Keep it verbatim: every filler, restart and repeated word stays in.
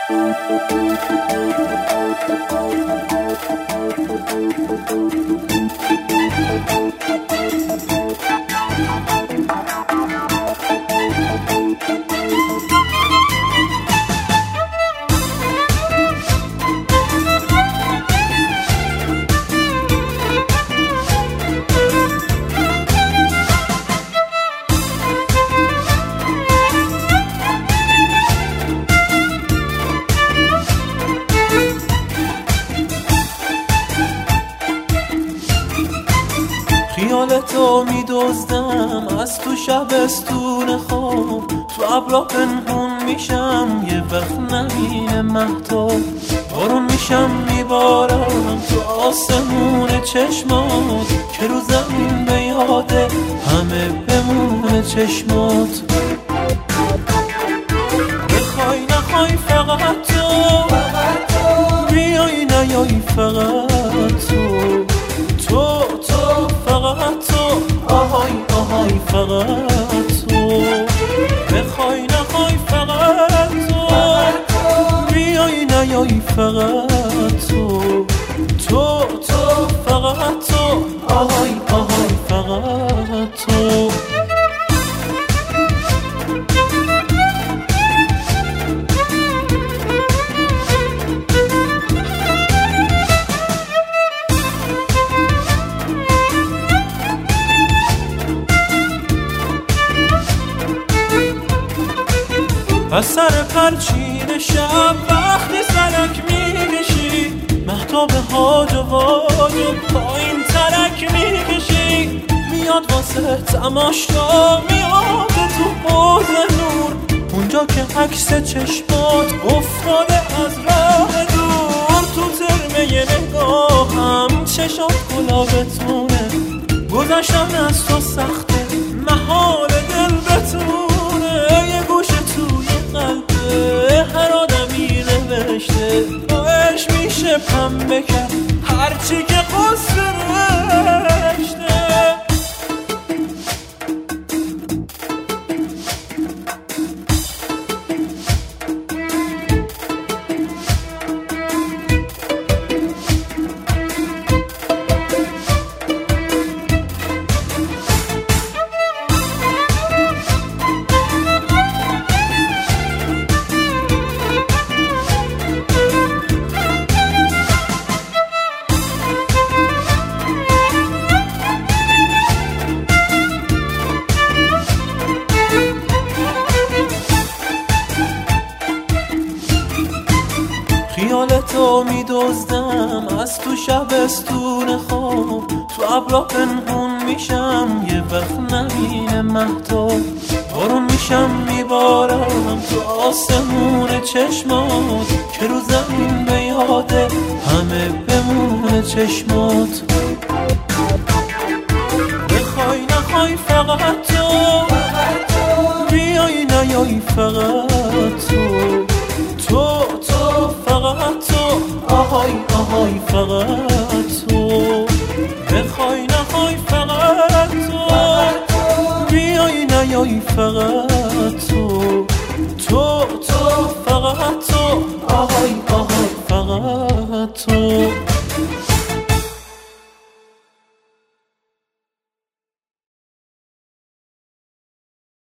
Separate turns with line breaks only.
خیالتو میدزدم از تو شبستون خواب، تو ابرا پنهون میشم یه وقت نمینه مهتاب، بارون میشم میبارم تو آسمون چشمات که رو زمین به یاده همه بمونه چشمات. بخوای نخوای فقط تو بیای نیای فقط تو تو تو فقط تو آهای آهای فقط تو. بخوای نخوای فقط تو بیای نیای فقط تو تو تو فقط تو آهای آهای فقط تو. از سر پرچین شب وقتی سرک میکشی، مهتاب هاج و واج و پایین ترک میکشی، میاد واسه تماشا میاد تو حوض نور، اونجا که عکس چشمات افتاده از راه دور. تو ترمه نگاهم چشات گلابتونه، گذشتن از تو سخته محال دل بتونه، یه گوشه توی قلبه هر آدمی نوشته باش میشه پنبه کرد هرچی که قصه رشته. خیالتو میدزدم از تو شبستون خواب، تو ابرا پنهون میشم یه وقت نمینه مهتاب، بارون میشم میبارم تو آسمون چشمات که رو زمین به یاده همه بمونه چشمات. بخوای نخوای فقط تو بیای نیای فقط تو تو تو فقط تو آهای آهای فقط تو. بخوای نخوای فقط تو بیای نیای فقط تو تو تو فقط تو آهای